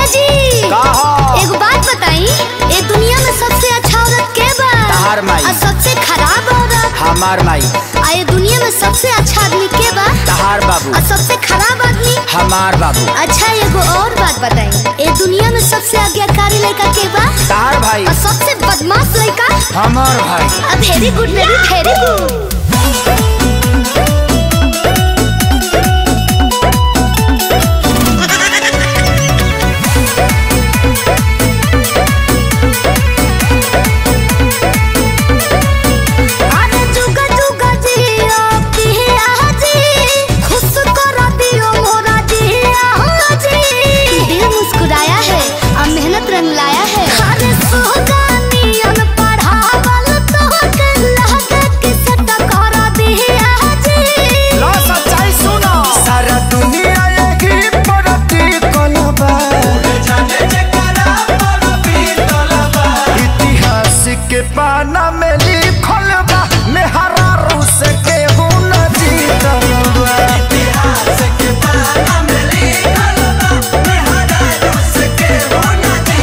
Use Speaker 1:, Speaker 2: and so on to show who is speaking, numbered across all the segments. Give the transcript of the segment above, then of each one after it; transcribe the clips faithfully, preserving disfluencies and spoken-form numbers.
Speaker 1: जी
Speaker 2: कहो।
Speaker 1: एक बात बताई, ये दुनिया में सबसे अच्छा औरत के बा?
Speaker 2: तहार माई।
Speaker 1: और सबसे खराब औरत?
Speaker 2: हमार माई।
Speaker 1: आ ये दुनिया में सबसे अच्छा आदमी के बा?
Speaker 2: तहार बाबू।
Speaker 1: और सबसे खराब आदमी?
Speaker 2: हमार बाबू।
Speaker 1: अच्छा एगो और बात बताई, ये दुनिया में सबसे आज्ञाकारी लड़का के बा?
Speaker 2: तहार भाई।
Speaker 1: और सबसे बदमाश लड़का?
Speaker 2: हमार भाई।
Speaker 1: Very good baby, very good. लाया है अरे सुगानियन पढ़ावल तो लहके किसे टकरा दिया जी।
Speaker 2: लो सच्चाई सुनो। सारा दुनिया यही पड़ती कलबा, जाने जे करा पड़ती कलबा। इतिहास के पाना में लिखल बा, मेहरा रूस के हुन जीतलबा। इतिहास के पाना में लिखल बा, मेहरा रूस के हुन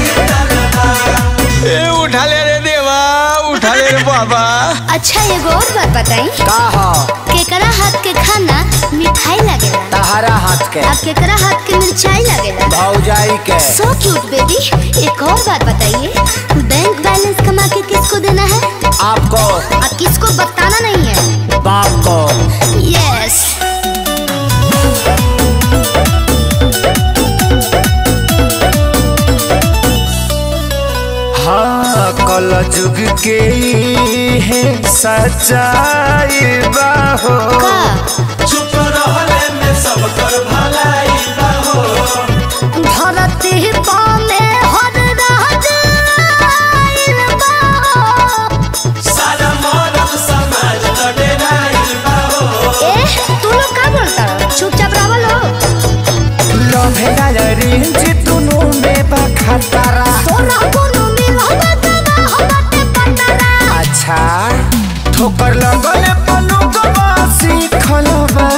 Speaker 3: उठा ले रे देवा, उठा ले रे बाबा।
Speaker 1: अच्छा एगो और बात बताई,
Speaker 2: का हो?
Speaker 1: केकरा हाथ के खाना मिठाई लगेला?
Speaker 2: तहरा हाथ के।
Speaker 1: और केकरा हाथ के मिर्चाई लगेला?
Speaker 2: भौजाई के।
Speaker 1: So cute baby. एक और बात बताइए, बैंक बैलेंस कमा के किसको देना है?
Speaker 2: आपको।
Speaker 1: और किसको बताना नहीं है?
Speaker 2: बाप को।
Speaker 1: यस।
Speaker 2: हाँ कल जुग के है सच्चाई बाहो।
Speaker 1: का?
Speaker 2: चुप रहले में सब कर भलाई बाहो।
Speaker 1: धरती पामे हर राज आइल बाहो।
Speaker 2: सारा मानव समाज लड़े नाइल बाहो।
Speaker 1: ए तू लोग का बोलता हो? चुपचाप रहो लो।
Speaker 2: लो भेड़ा रेंज दोनों में बखतरा।
Speaker 1: सोना कोनो में रहबा तना होते पतरा।
Speaker 2: अच्छा ठोकर लगल पनु गवासी खलबा।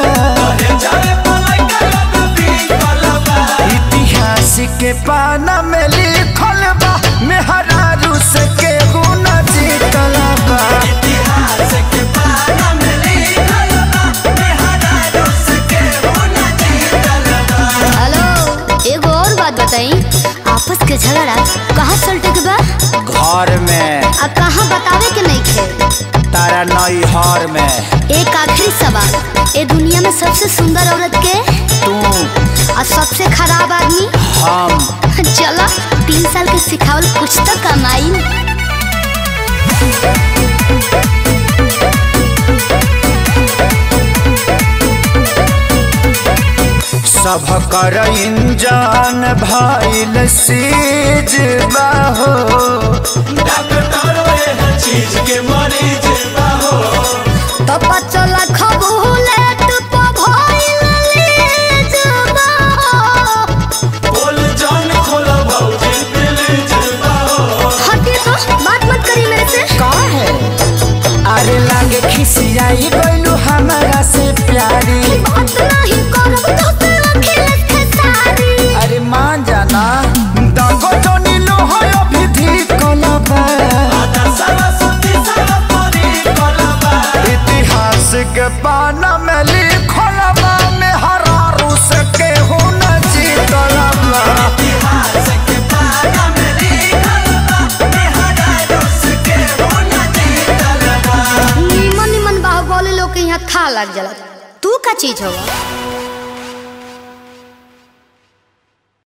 Speaker 2: इतिहास के पाना में लिखल बा, मेहरा रूस के गुण जीतलबा। इतिहास के पाना में लिखल बा, मेहरा रूस के गुण जीतलबा।
Speaker 1: हेलो एगो और बात बताई, आपस के झगड़ा कहाँ सलटे के बा?
Speaker 2: घर में।
Speaker 1: आ कहाँ बतावे के नहीं खे?
Speaker 2: तारा नई हर में।
Speaker 1: एक आखिरी सवाल, ये दुनिया में सबसे सुंदर औरत के?
Speaker 2: तू।
Speaker 1: और सबसे खराब आदमी?
Speaker 2: हम।
Speaker 1: चलो तीन साल के सिखावल कुछ तो कमाई।
Speaker 2: सब कर इंजान भइल सीज बाहो। डॉक्टर एह चीज के मरीज बाहो।
Speaker 1: तो बचल खबूले तो भइल लीज बाहो।
Speaker 2: बोल जान खोला भौजी प्लीज बाहो।
Speaker 1: हटिए तो बात मत करी मेरे से।
Speaker 2: का है? अरे लागे खिसियाई गइलू हमारा से प्यारी।
Speaker 1: बात नहीं करब तो तेरा खिलत सारी।
Speaker 2: अरे मान जाना दागो तो नीलो है अभी धी कलबा। आधा सरस्वती सरपरी कलबा। इतिहास के पाना में लिखल बा, मेहरा रूस के हुन जीतलबा। इतिहास के पाना में लिखल बा, मेहरा रूस के हुन जीतलबा।
Speaker 1: निमन निमन बाहुबली लोग के यहाँ था लग जाला। तू का चीज होगा?